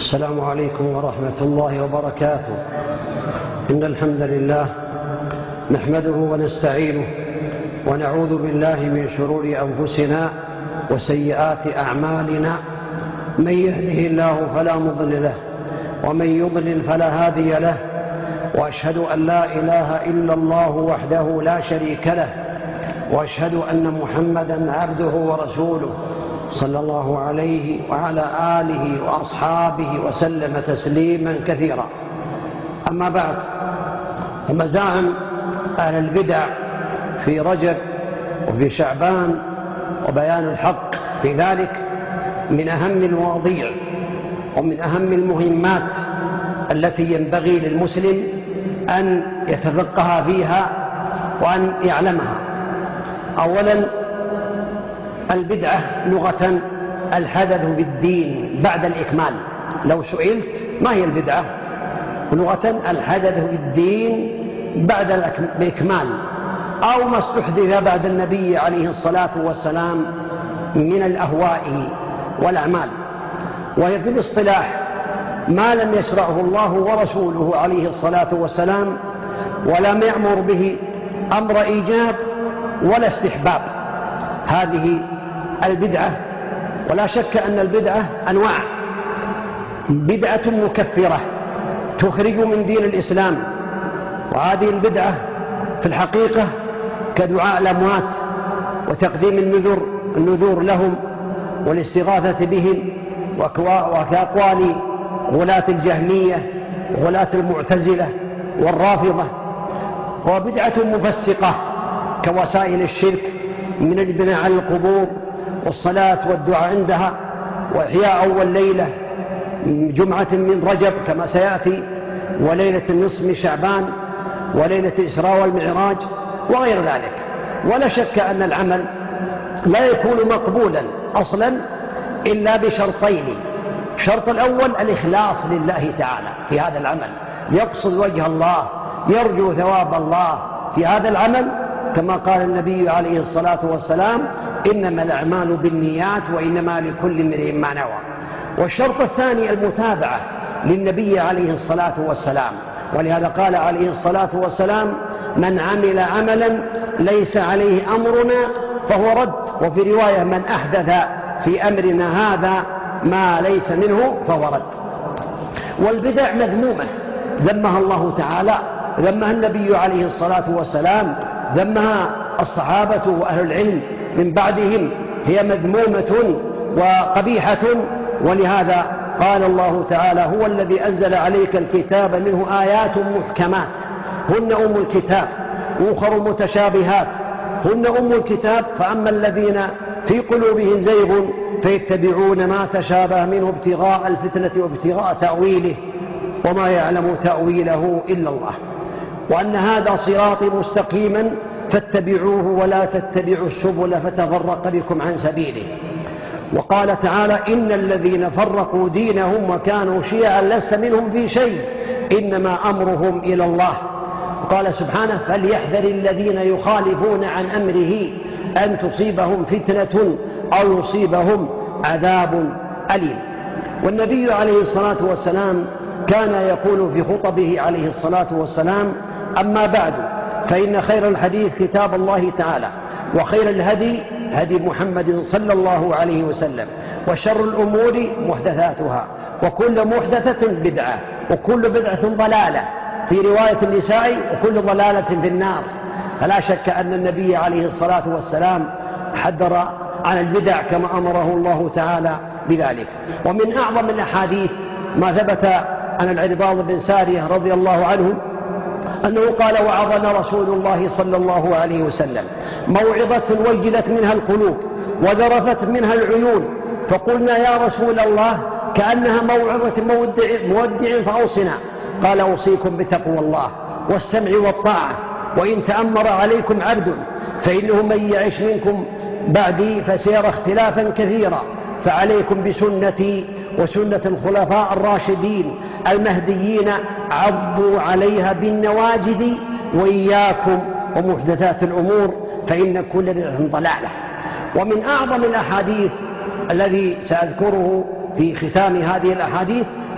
السلام عليكم ورحمة الله وبركاته. إن الحمد لله نحمده ونستعينه ونعوذ بالله من شرور أنفسنا وسيئات أعمالنا. من يهده الله فلا مضل له ومن يضلل فلا هادي له، وأشهد أن لا إله إلا الله وحده لا شريك له، وأشهد أن محمدًا عبده ورسوله صلى الله عليه وعلى آله وأصحابه وسلم تسليما كثيرا. أما بعد، فمزاعم أهل البدع في رجب وفي شعبان وبيان الحق في ذلك من أهم المواضيع ومن أهم المهمات التي ينبغي للمسلم أن يتفقه فيها وأن يعلمها. أولا، البدعة لغة الحدث بالدين بعد الإكمال. لو سئلت ما هي البدعة؟ لغة الحدث بالدين بعد الإكمال، أو ما استحدث بعد النبي عليه الصلاة والسلام من الأهواء والأعمال. وهي في الاصطلاح ما لم يشرعه الله ورسوله عليه الصلاة والسلام، ولم يأمر به أمر إيجاب ولا استحباب. هذه البدعة. ولا شك أن البدعة أنواع: بدعة مكفرة تخرج من دين الإسلام، وهذه البدعة في الحقيقة كدعاء الأموات وتقديم النذور لهم والاستغاثة بهم، وكأقوال غلاة الجهمية وغلاة المعتزلة والرافضة. وبدعة مفسقة كوسائل الشرك من البناء على القبور والصلاة والدعاء عندها، وإحياء أول ليلة جمعة من رجب كما سيأتي، وليلة النصف من شعبان، وليلة الإسراء والمعراج وغير ذلك. ولا شك أن العمل لا يكون مقبولا أصلا إلا بشرطين: الشرط الأول الإخلاص لله تعالى في هذا العمل، يقصد وجه الله، يرجو ثواب الله في هذا العمل، كما قال النبي عليه الصلاة والسلام: إنما الأعمال بالنيات وإنما لكل امرئ ما نوى. والشرط الثاني المتابعة للنبي عليه الصلاة والسلام، ولهذا قال عليه الصلاة والسلام: من عمل عملا ليس عليه أمرنا فهو رد. وفي رواية: من أحدث في أمرنا هذا ما ليس منه فهو رد. والبدع مذمومة ذمها الله تعالى، ذمها النبي عليه الصلاة والسلام، ذمها الصحابة وأهل العلم من بعدهم. هي مذمومة وقبيحة. ولهذا قال الله تعالى: هو الذي أنزل عليك الكتاب منه آيات محكمات هن أم الكتاب وأخر متشابهات هن أم الكتاب، فأما الذين في قلوبهم زيغ فيتبعون ما تشابه منه ابتغاء الفتنة وابتغاء تأويله وما يعلم تأويله إلا الله، وأن هذا صراطي مستقيما فاتبعوه ولا تتبعوا السبل فتفرق بكم عن سبيله. وقال تعالى: إن الذين فرقوا دينهم وكانوا شيعا لست منهم في شيء إنما أمرهم إلى الله. وقال سبحانه: فليحذر الذين يخالفون عن أمره أن تصيبهم فتنة أو يصيبهم عذاب أليم. والنبي عليه الصلاة والسلام كان يقول في خطبه عليه الصلاة والسلام: أما بعد، فإن خير الحديث كتاب الله تعالى، وخير الهدي هدي محمد صلى الله عليه وسلم، وشر الأمور محدثاتها، وكل محدثة بدعة، وكل بدعة ضلالة، في رواية النساء: وكل ضلالة في النار. فلا شك أن النبي عليه الصلاة والسلام حذر عن البدع كما أمره الله تعالى بذلك. ومن أعظم الأحاديث ما ثبت عن العرباض بن سارية رضي الله عنه أنه قال: وعظنا رسول الله صلى الله عليه وسلم موعظة وجلت منها القلوب وذرفت منها العيون، فقلنا: يا رسول الله، كأنها موعظة مودع فأوصنا. قال: أوصيكم بتقوى الله والسمع والطاعة، وإن تأمر عليكم عبد فإنه من يعش منكم بعدي فسيرى اختلافا كثيرا، فعليكم بسنتي وسنة الخلفاء الراشدين المهديين، عضوا عليها بالنواجذ، وإياكم ومحدثات الأمور فإن كل بدعة ضلالة. ومن أعظم الأحاديث الذي سأذكره في ختام هذه الأحاديث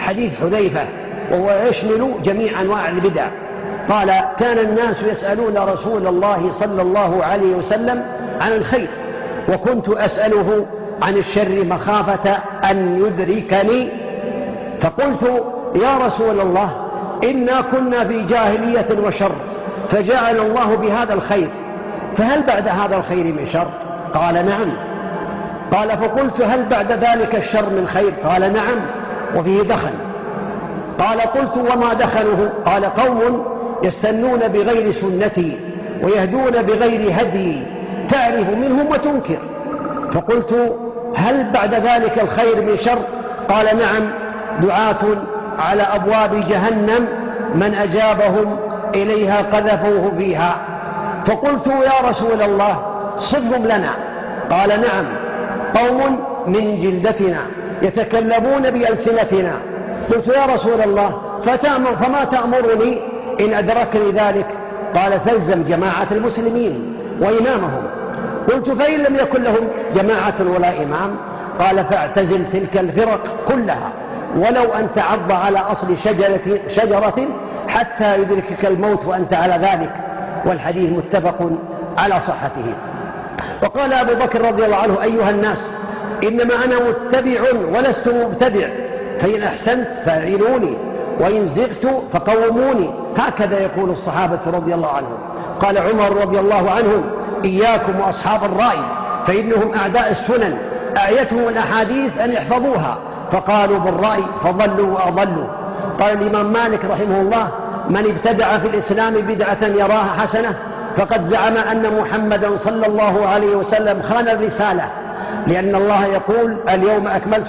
حديث حذيفة وهو يشمل جميع أنواع البدع. قال: كان الناس يسألون رسول الله صلى الله عليه وسلم عن الخير، وكنت أسأله عن الشر مخافة أن يدركني، فقلت: يا رسول الله، إنا كنا في جاهلية وشر، فجعل الله بهذا الخير، فهل بعد هذا الخير من شر؟ قال: نعم. قال: فقلت: هل بعد ذلك الشر من خير؟ قال: نعم، وفيه دخن. قال: قلت: وما دخنه؟ قال: قوم يستنون بغير سنتي ويهدون بغير هدي، تعرف منهم وتنكر. فقلت: هل بعد ذلك الخير من شر؟ قال: نعم، دعاة على أبواب جهنم من أجابهم إليها قذفوه فيها. فقلت: يا رسول الله، صفهم لنا. قال: نعم، قوم من جلدتنا يتكلمون بألسنتنا. قلت: يا رسول الله، فما تأمرني إن أدركني ذلك؟ قال: تلزم جماعة المسلمين وإمامهم. قلت: فإن لم يكن لهم جماعة ولا إمام؟ قال: فاعتزل تلك الفرق كلها، ولو أن تعض على أصل شجرة حتى يدركك الموت وأنت على ذلك. والحديث متفق على صحته. وقال أبو بكر رضي الله عنه: أيها الناس، إنما أنا متبع ولست مبتدع، فإن أحسنت فأعينوني، وإن زغت فقوموني. هكذا يقول الصحابة رضي الله عنهم. قال عمر رضي الله عنه: إياكم وأصحاب الرأي، فإنهم أعداء السنن، أعيتهم الأحاديث أن يحفظوها، فقالوا بالرأي فضلوا وأضلوا. قال الإمام مالك رحمه الله: من ابتدع في الإسلام بدعة يراها حسنة فقد زعم أن محمدا صلى الله عليه وسلم خان الرسالة، لأن الله يقول: اليوم أكملت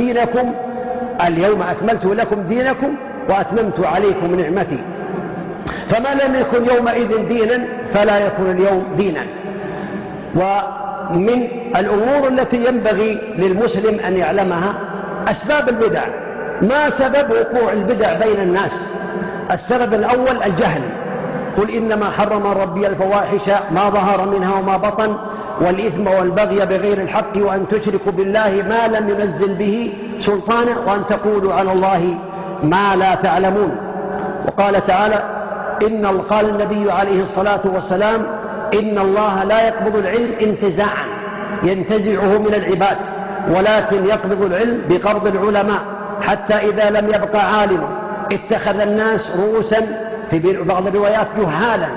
لكم دينكم وأتممت عليكم نعمتي. فما لم يكن يومئذ دينا فلا يكون اليوم دينا. ومن الأمور التي ينبغي للمسلم أن يعلمها أسباب البدع. ما سبب وقوع البدع بين الناس؟ السبب الأول الجهل. قل إنما حرم ربي الفواحش ما ظهر منها وما بطن والإثم والبغي بغير الحق وأن تشركوا بالله ما لم ينزل به سلطانا وأن تقولوا على الله ما لا تعلمون. وقال تعالى: قال النبي عليه الصلاة والسلام: إن الله لا يقبض العلم انتزاعا ينتزعه من العباد، ولكن يقبض العلم بقبض العلماء، حتى إذا لم يبقى عالم اتخذ الناس رؤوسا، في بعض الروايات جهالا،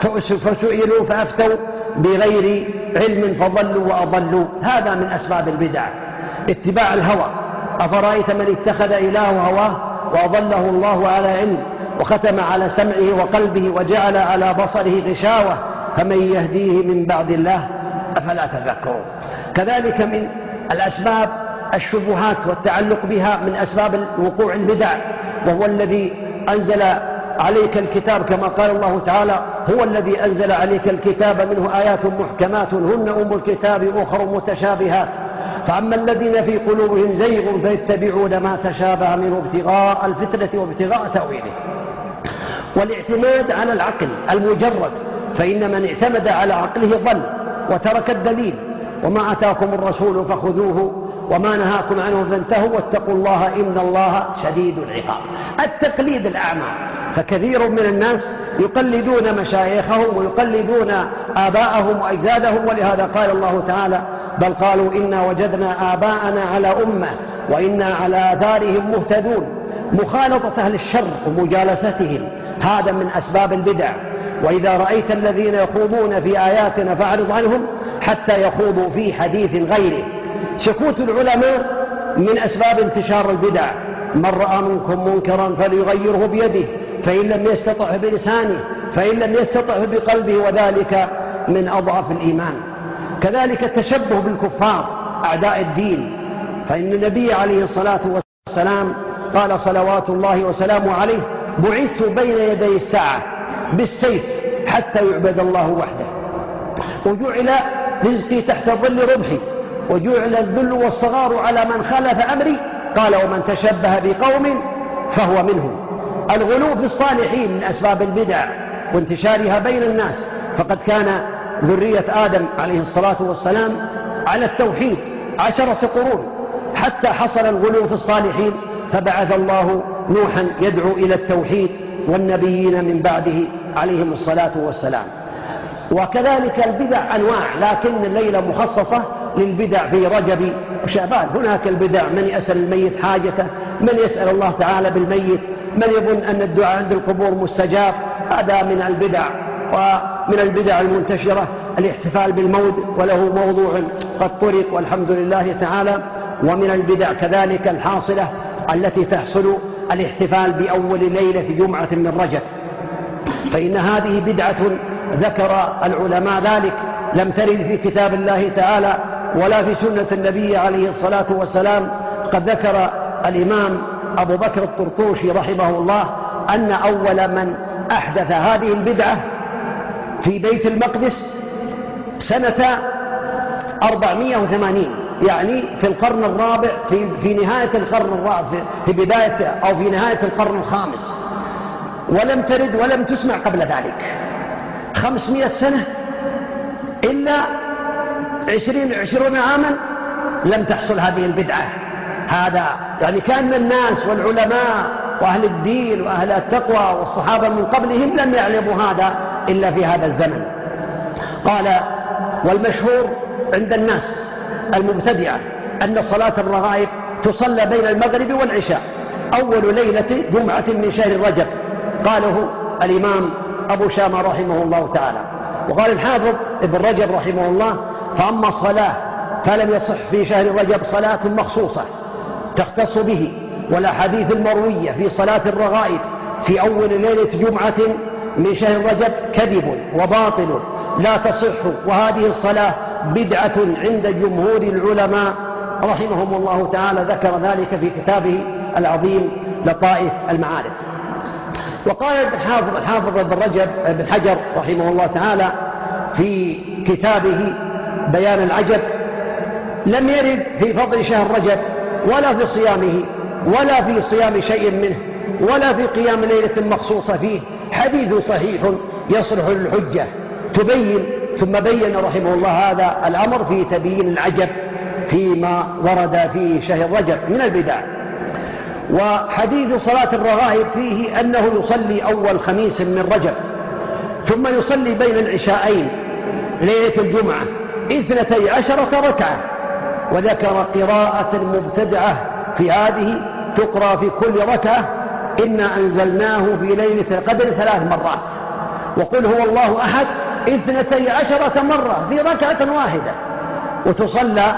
فسئلوا فأفتوا بغير علم فضلوا وأضلوا. هذا من أسباب البدع. اتباع الهوى. أفرأيت من اتخذ إله هواه وأضله الله على علم وختم على سمعه وقلبه وجعل على بصره غشاوة فمن يهديه من بعد الله أفلا تذكرون. كذلك من الأسباب الشبهات والتعلق بها، من أسباب وقوع البدع، وهو الذي أنزل عليك الكتاب كما قال الله تعالى: هو الذي أنزل عليك الكتاب منه آيات محكمات هن أم الكتاب أخر متشابهات، فأما الذين في قلوبهم زيغ فيتبعون ما تشابه منه ابتغاء الفتنة وابتغاء تأويله. والاعتماد على العقل المجرد، فإن من اعتمد على عقله ضل وترك الدليل. وما أتاكم الرسول فخذوه وما نهاكم عنه فانتهوا واتقوا الله إن الله شديد العقاب. التقليد الأعمى. فكثير من الناس يقلدون مشايخهم ويقلدون آباءهم وأجدادهم، ولهذا قال الله تعالى: بل قالوا إنا وجدنا آباءنا على أمة وإنا على آثارهم مهتدون. مخالطة أهل الشر ومجالستهم هذا من أسباب البدع. وإذا رأيت الذين يخوضون في آياتنا فاعرض عنهم حتى يخوضوا في حديث غيره. سكوت العلماء من أسباب انتشار البدع. من رأى منكم منكرا فليغيره بيده فإن لم يستطع بلسانه فإن لم يستطع بقلبه وذلك من أضعف الإيمان. كذلك التشبه بالكفار أعداء الدين، فإن النبي عليه الصلاة والسلام قال صلوات الله وسلامه عليه: بعثت بين يدي الساعة بالسيف حتى يعبد الله وحده، وجعل رزقي تحت ظل رمحي، وجعل الذل والصغار على من خالف أمري. قال: ومن تشبه بقوم فهو منهم. الغلو في الصالحين من أسباب البدع وانتشارها بين الناس، فقد كان ذرية آدم عليه الصلاة والسلام على التوحيد 10 قرون، حتى حصل الغلو في الصالحين فبعث الله نوحا يدعو إلى التوحيد والنبيين من بعده عليهم الصلاة والسلام. وكذلك البدع أنواع، لكن الليلة مخصصة للبدع في رجب وشعبان. هناك البدع من يسأل الميت حاجته، من يسأل الله تعالى بالميت، من يظن أن الدعاء عند القبور مستجاب، هذا من البدع. ومن البدع المنتشرة الاحتفال بالموت، وله موضوع قد طرق والحمد لله تعالى. ومن البدع كذلك الحاصلة التي تحصل الاحتفال بأول ليلة جمعة من رجب، فإن هذه بدعة ذكر العلماء ذلك، لم ترد في كتاب الله تعالى ولا في سنة النبي عليه الصلاة والسلام. قد ذكر الإمام أبو بكر الطرطوشي رحمه الله أن أول من أحدث هذه البدعة في بيت المقدس سنة 480، يعني في القرن الرابع، في نهاية القرن الرابع، في بداية أو في نهاية القرن الخامس، ولم ترد ولم تسمع قبل ذلك 500 سنة إلا 20 عاما لم تحصل هذه البدعة. هذا يعني كأن الناس والعلماء وأهل الدين وأهل التقوى والصحابة من قبلهم لم يعلموا هذا إلا في هذا الزمن. قال: والمشهور عند الناس المبتدعة أن صلاة الرغائب تصلى بين المغرب والعشاء أول ليلة جمعة من شهر رجب، قاله الإمام أبو شامة رحمه الله تعالى. وقال الحافظ ابن رجب رحمه الله: فأما الصلاة فلم يصح في شهر رجب صلاة مخصوصة تختص به، والأحاديث المروية في صلاة الرغائب في أول ليلة جمعة من شهر رجب كذب وباطل لا تصح، وهذه الصلاة بدعة عند جمهور العلماء رحمهم الله تعالى. ذكر ذلك في كتابه العظيم لطائف المعارف. وقال الحافظ ابن رجب بن حجر رحمه الله تعالى في كتابه بيان العجب: لم يرد في فضل شهر رجب ولا في صيامه ولا في صيام شيء منه ولا في قيام ليلة مخصوصة فيه حديث صحيح يصلح للحجة. ثم بين رحمه الله هذا الأمر في تبيين العجب فيما ورد في شهر رجب من البدع. وحديث صلاة الرغائب فيه أنه يصلي أول خميس من رجب، ثم يصلي بين العشاءين ليلة الجمعة 12 ركعة. وذكر قراءة مبتدعة في هذه تقرأ في كل ركعة: إنا أنزلناه في ليلة القدر 3 مرات، وقل هو الله أحد 12 مرة في ركعة واحدة، وتصلى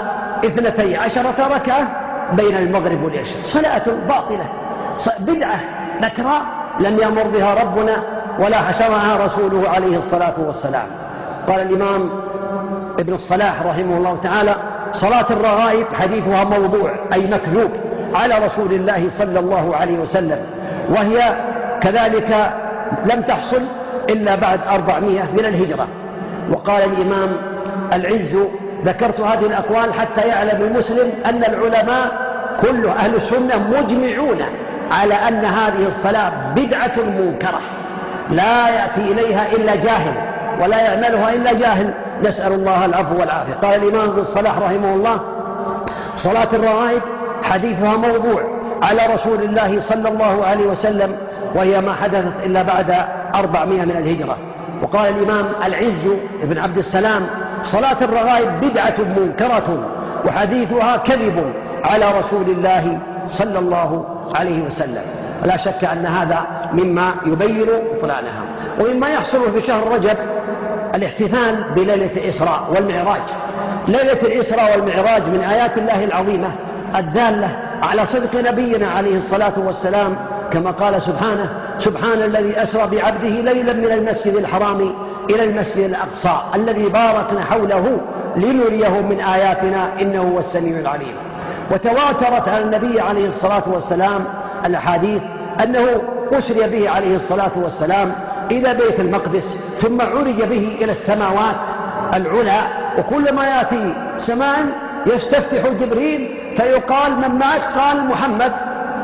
12 ركعة بين المغرب والعشاء. صلاة باطلة، بدعة نكراء لم يأمر بها ربنا ولا حشرها رسوله عليه الصلاة والسلام. قال الإمام ابن الصلاح رحمه الله تعالى: صلاة الرغائب حديثها موضوع أي مكذوب على رسول الله صلى الله عليه وسلم، وهي كذلك لم تحصل إلا بعد 400 من الهجرة. وقال الإمام العز: ذكرت هذه الأقوال حتى يعلم المسلم أن العلماء كل أهل السنة مجمعون على أن هذه الصلاة بدعة منكرة لا يأتي إليها إلا جاهل ولا يعملها إلا جاهل، نسأل الله العفو والعافية. قال الإمام ابن الصلاح رحمه الله: صلاة الرغائب حديثها موضوع على رسول الله صلى الله عليه وسلم، وهي ما حدثت إلا بعد 400 من الهجرة. وقال الإمام العز بن عبد السلام: صلاة الرغائب بدعة منكرة وحديثها كذب على رسول الله صلى الله عليه وسلم. لا شك أن هذا مما يبين بطلانها. ومما يحصل في شهر رجب الاحتفال بليلة الإسراء والمعراج. ليلة الإسراء والمعراج من آيات الله العظيمة الدالة على صدق نبينا عليه الصلاة والسلام، كما قال سبحانه: سبحان الذي أسرى بعبده ليلا من المسجد الحرام إلى المسجد الأقصى الذي باركنا حوله لنريه من آياتنا إنه هو السميع العليم. وتواترت على النبي عليه الصلاة والسلام الأحاديث أنه أسري به عليه الصلاة والسلام إلى بيت المقدس، ثم عرج به إلى السماوات العلى، وكلما يأتي سماء يستفتح جبريل فيقال: من معك؟ قال: محمد،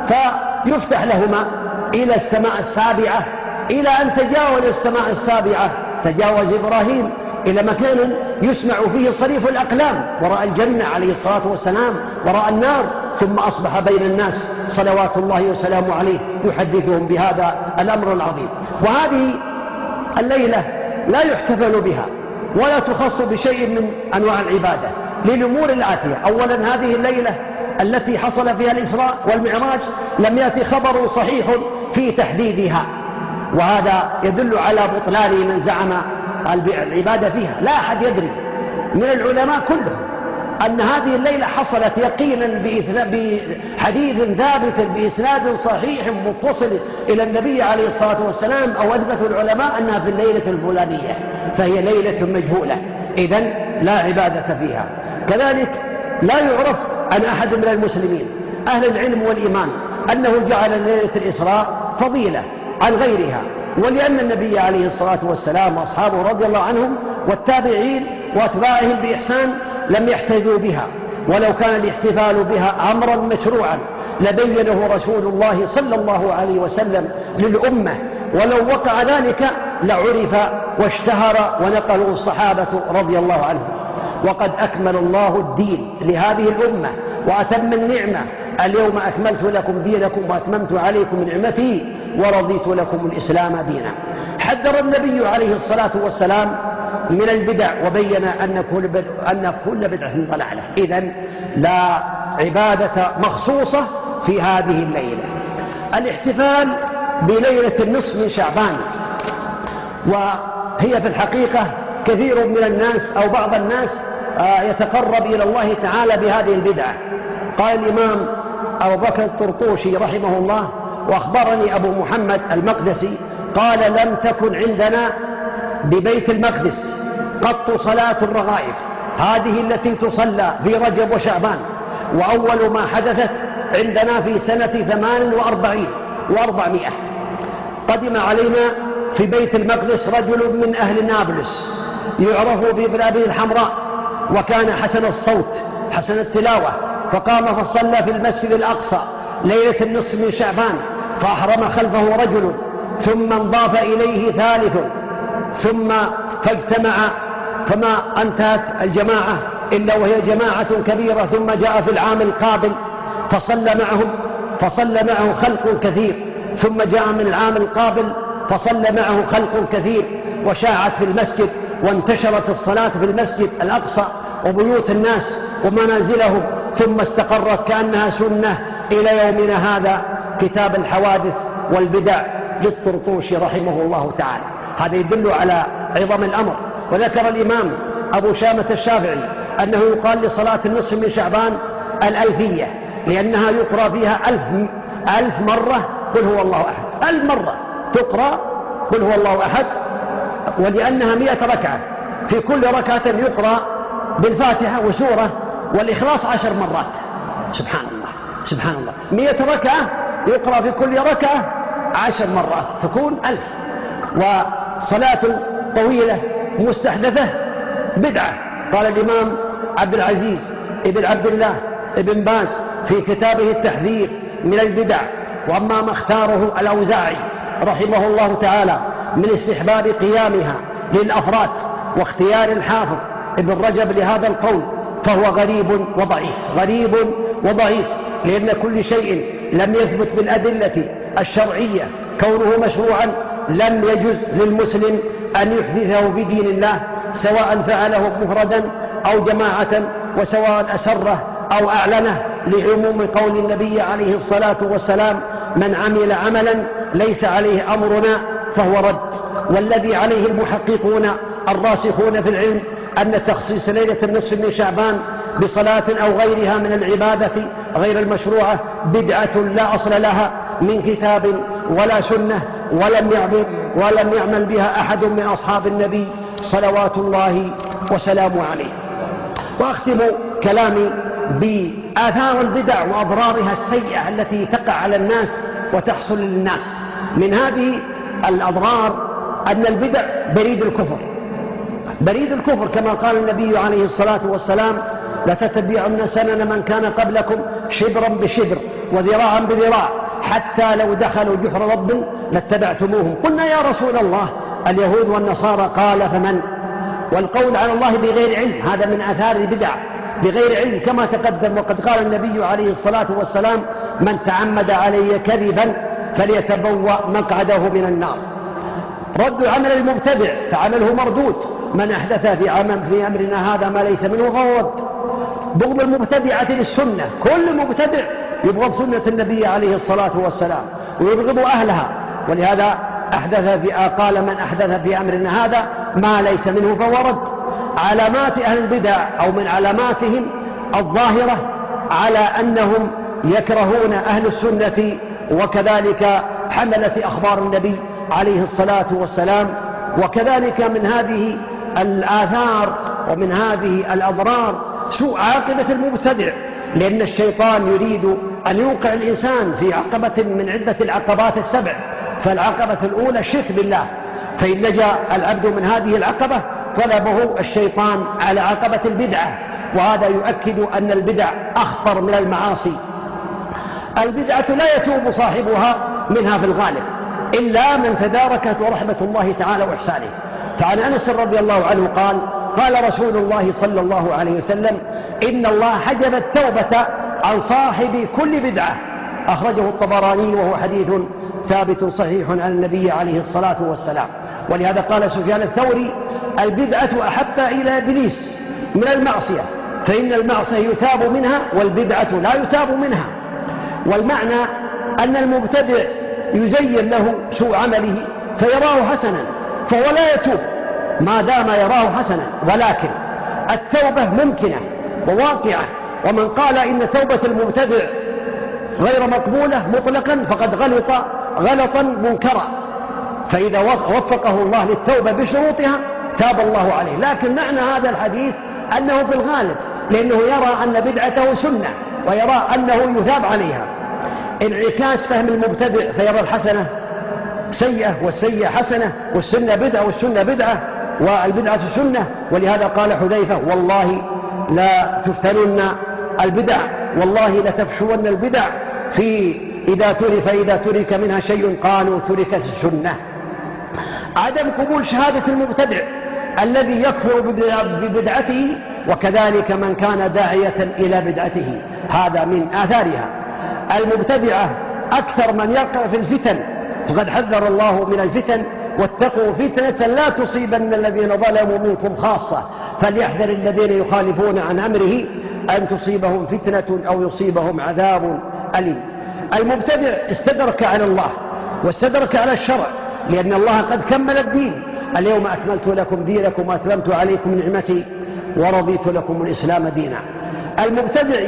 فيفتح لهما إلى السماء السابعة، إلى أن تجاوز السماء السابعة تجاوز إبراهيم إلى مكان يسمع فيه صريف الأقلام، وراء الجنة عليه الصلاة والسلام، وراء النار، ثم أصبح بين الناس صلوات الله وسلامه عليه يحدثهم بهذا الأمر العظيم. وهذه الليلة لا يحتفل بها ولا تخص بشيء من أنواع العبادة للأمور الآتية. أولا، هذه الليلة التي حصل فيها الإسراء والمعراج لم يأتي خبر صحيح في تحديدها، وهذا يدل على بطلان من زعم العبادة فيها. لا أحد يدري من العلماء كلهم أن هذه الليلة حصلت يقينا بحديث ثابت بإسناد صحيح متصل إلى النبي عليه الصلاة والسلام، أو أثبت العلماء أنها في الليلة الفلانية، فهي ليلة مجهولة، إذن لا عبادة فيها. كذلك لا يعرف عن أحد من المسلمين أهل العلم والإيمان أنه جعل ليلة الإسراء فضيلة عن غيرها، ولأن النبي عليه الصلاة والسلام وأصحابه رضي الله عنهم والتابعين وأتباعهم بإحسان لم يحتجوا بها، ولو كان الاحتفال بها أمرا مشروعا لبينه رسول الله صلى الله عليه وسلم للأمة، ولو وقع ذلك لعرف واشتهر ونقله الصحابة رضي الله عنهم. وقد أكمل الله الدين لهذه الأمة وأتم النعمة، اليوم أكملت لكم دينكم وأتممت عليكم نعمتي ورضيت لكم الإسلام دينا. حذر النبي عليه الصلاة والسلام من البدع وبين أن كل بدعة ضلالة، إذن لا عبادة مخصوصة في هذه الليلة. الاحتفال بليلة النصف من شعبان، وهي في الحقيقة كثير من الناس أو بعض الناس يتقرب إلى الله تعالى بهذه البدعة. قال الإمام أبو بكر الطرطوشي رحمه الله: وأخبرني أبو محمد المقدسي قال: لم تكن عندنا ببيت المقدس قط صلاة الرغائب، هذه التي تصلى في رجب وشعبان، وأول ما حدثت عندنا في سنة 48 و400. قدم علينا في بيت المقدس رجل من أهل نابلس يعرف بابن أبي الحمراء، وكان حسن الصوت حسن التلاوة، فقام فصلى في المسجد الأقصى ليلة النصف من شعبان، فأحرم خلفه رجل، ثم انضاف إليه ثالث، ثم فاجتمع، فما انتهت الجماعة إلا وهي جماعة كبيرة، ثم جاء في العام القابل فصلى معه خلق كثير، ثم جاء من العام القابل فصلى معه خلق كثير، وشاعت في المسجد وانتشرت الصلاة في المسجد الأقصى وبيوت الناس ومنازلهم، ثم استقرت كأنها سنة إلى يومنا هذا. كتاب الحوادث والبدع للطرطوشي رحمه الله تعالى، هذا يدل على عظم الأمر. وذكر الإمام أبو شامة الشافعي أنه يقال لصلاة النصف من شعبان الألفية، لأنها يقرأ فيها 1000 مرة قل هو الله أحد، 1000 مرة تقرأ قل هو الله أحد، ولأنها 100 ركعة، في كل ركعة يقرأ بالفاتحة وسورة والإخلاص 10 مرات. سبحان الله سبحان الله، 100 ركعة يقرأ في كل ركعة 10 مرات تكون 1000. وصلاة طويلة مستحدثة بدعة. قال الإمام عبد العزيز ابن عبد الله ابن باز في كتابه التحذير من البدع: وأما ما اختاره الأوزاعي رحمه الله تعالى من استحباب قيامها للأفراد، واختيار الحافظ ابن رجب لهذا القول، فهو غريب وضعيف، لأن كل شيء لم يثبت بالأدلة الشرعية كونه مشروعا لم يجز للمسلم أن يحدثه في دين الله، سواء فعله مفردا أو جماعة، وسواء أسره أو أعلنه، لعموم قول النبي عليه الصلاة والسلام: من عمل عملا ليس عليه أمرنا فهو رد. والذي عليه المحققون الراسخون في العلم أن تخصيص ليلة النصف من شعبان بصلاة أو غيرها من العبادة غير المشروعة بدعة لا أصل لها من كتاب ولا سنة، ولم يعمل بها أحد من أصحاب النبي صلوات الله وسلامه عليه. وأختم كلامي بآثار البدع وأضرارها السيئة التي تقع على الناس وتحصل للناس. من هذه الأضرار أن البدع بريد الكفر كما قال النبي عليه الصلاة والسلام: لتتبعن سنن من كان قبلكم شبرا بشبر وذراعا بذراع حتى لو دخلوا جحر رب لاتبعتموهم. قلنا: يا رسول الله اليهود والنصارى. قال: فمن؟ والقول على الله بغير علم، هذا من آثار البدع، بغير علم كما تقدم. وقد قال النبي عليه الصلاة والسلام: من تعمد علي كذبا فليتبوأ مقعده من النار. رد عمل المبتدع فعمله مردود. من أحدث في أمرنا هذا ما ليس منه فهو رد. بغض المبتدعة للسنة، كل مبتدع يبغض سنة النبي عليه الصلاة والسلام ويبغض أهلها، ولهذا قال: من أحدث في أمرنا هذا ما ليس منه فهو رد. علامات أهل البدع أو من علاماتهم الظاهرة على أنهم يكرهون أهل السنة وكذلك حملة أخبار النبي عليه الصلاة والسلام. وكذلك من هذه الآثار ومن هذه الأضرار سوء عاقبة المبتدع، لأن الشيطان يريد أن يوقع الإنسان في عقبة من عدة العقبات السبع. فالعقبة الأولى الشرك بالله، فإن نجا العبد من هذه العقبة طلبه الشيطان على عقبة البدعة، وهذا يؤكد أن البدع أخطر من المعاصي. البدعة لا يتوب صاحبها منها في الغالب إلا من تداركته رحمة الله تعالى وإحسانه. فعن أنس رضي الله عنه قال رسول الله صلى الله عليه وسلم: إن الله حجب التوبة عن صاحب كل بدعة. أخرجه الطبراني وهو حديث ثابت صحيح عن النبي عليه الصلاة والسلام. ولهذا قال سفيان الثوري: البدعة أحب إلى إبليس من المعصية، فإن المعصية يتاب منها والبدعة لا يتاب منها. والمعنى أن المبتدع يزين له سوء عمله فيراه حسنا فهو لا يتوب ما دام يراه حسنا، ولكن التوبة ممكنة وواقعة. ومن قال إن توبة المبتدع غير مقبولة مطلقا فقد غلطا منكرا، فإذا وفقه الله للتوبة بشروطها تاب الله عليه. لكن معنى هذا الحديث أنه في الغالب، لأنه يرى أن بدعته سنة ويرى أنه يثاب عليها. انعكاس فهم المبتدع فيرى الحسنة سيئة والسيئة حسنة والسنة بدعة والسنة بدعة والبدعة سنة. ولهذا قال حذيفة: والله لا تفتنن البدع، والله لتفشون البدع فإذا ترك منها شيء قالوا تركت السنة. عدم قبول شهادة المبتدع الذي يكفر ببدعته، وكذلك من كان داعية إلى بدعته، هذا من آثارها. المبتدعة أكثر من يقع في الفتن، فقد حذر الله من الفتن: واتقوا فتنة لا تصيبن الذين ظلموا منكم خاصة فليحذر الذين يخالفون عن أمره أن تصيبهم فتنة أو يصيبهم عذاب أليم. المبتدع استدرك على الله واستدرك على الشرع، لأن الله قد كمل الدين: اليوم أكملت لكم دينكم وأتممت عليكم نعمتي ورضيت لكم الإسلام دينا. المبتدع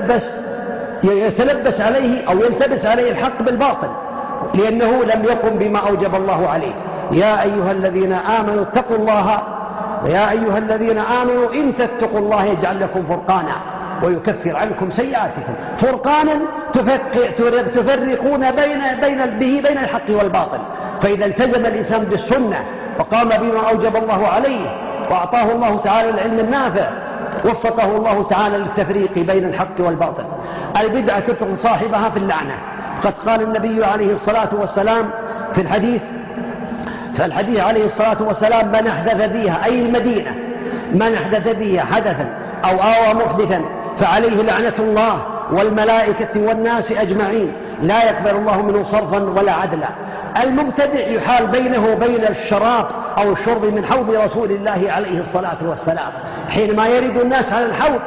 يتلبس عليه أو يلتبس عليه الحق بالباطل، لأنه لم يقم بما أوجب الله عليه. يا أيها الذين آمنوا اتقوا الله، ويا أيها الذين آمنوا إن تتقوا الله يجعل لكم فرقانا ويكفر عنكم سيئاتكم. فرقانا تفرقون بين الحق والباطل. فإذا التزم الإنسان بالسنة وقام بما أوجب الله عليه وأعطاه الله تعالى العلم النافع وفقه الله تعالى للتفريق بين الحق والباطل. البدعة تدخل صاحبها في اللعنة. قد قال النبي عليه الصلاة والسلام في الحديث عليه الصلاة والسلام: من أحدث بها، أي المدينة، من أحدث بها حدثا أو آوى محدثا فعليه لعنة الله والملائكة والناس أجمعين لا يقبل الله منه صرفا ولا عدلا. المبتدع يحال بينه وبين الشراب أو الشرب من حوض رسول الله عليه الصلاة والسلام. حينما يرد الناس على الحوض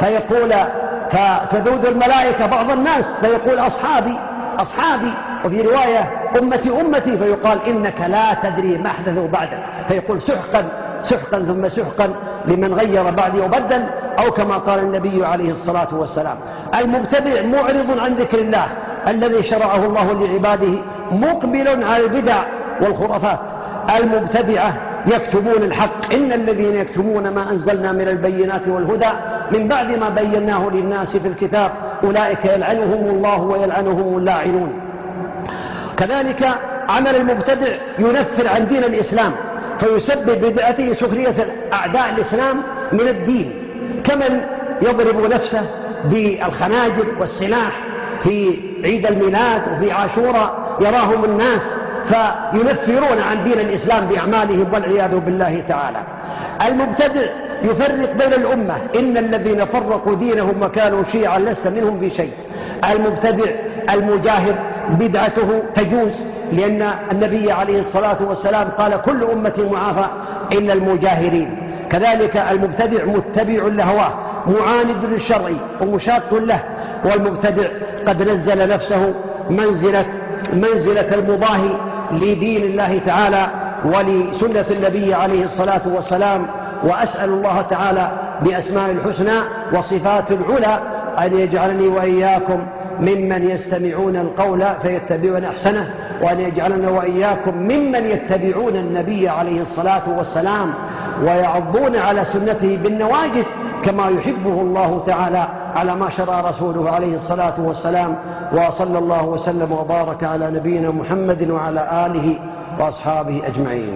فتذود الملائكة بعض الناس فيقول: أصحابي، وفي رواية أمتي، فيقال: إنك لا تدري ما أحدثوا بعدك، فيقول: سحقا ثم سحقا لمن غير بعدي وبدل، أو كما قال النبي عليه الصلاة والسلام. المبتدع معرض عن ذكر الله الذي شرعه الله لعباده، مقبل على البدع والخرافات. المبتدعة يكتمون الحق: إن الذين يكتمون ما أنزلنا من البينات والهدى من بعد ما بيناه للناس في الكتاب أولئك يلعنهم الله ويلعنهم اللاعنون. كذلك عمل المبتدع ينفر عن دين الإسلام، فيسبب بدعته سخرية أعداء الإسلام من الدين، كمن يضرب نفسه بالخناجر والسلاح في عيد الميلاد وفي عاشوراء يراهم الناس فينفرون عن دين الإسلام بأعمالهم والعياذ بالله تعالى. المبتدع يفرق بين الأمة، إن الذين فرقوا دينهم وكانوا شيعا لست منهم في شيء. المبتدع المجاهر بدعته تجوز، لأن النبي عليه الصلاة والسلام قال كل أمة معافى إلا المجاهرين. كذلك المبتدع متبع لهواه معاند للشرع ومشاق له، والمبتدع قد نزل نفسه منزلة المضاهي لدين الله تعالى ولسنة النبي عليه الصلاة والسلام. وأسأل الله تعالى بأسماء الحسنى وصفات العلى أن يجعلني وإياكم ممن يستمعون القول فيتبعون أحسنه، وأن يجعلنا وإياكم ممن يتبعون النبي عليه الصلاة والسلام ويعضون على سنته بالنواجذ كما يحبه الله تعالى على ما شرع رسوله عليه الصلاة والسلام. وصلى الله وسلم وبارك على نبينا محمد وعلى آله وأصحابه أجمعين.